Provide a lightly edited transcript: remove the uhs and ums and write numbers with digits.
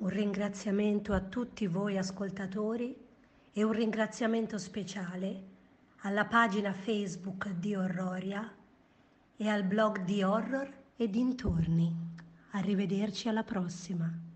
Un ringraziamento a tutti voi ascoltatori e un ringraziamento speciale alla pagina Facebook di Horroria e al blog di Horror e dintorni. Arrivederci alla prossima.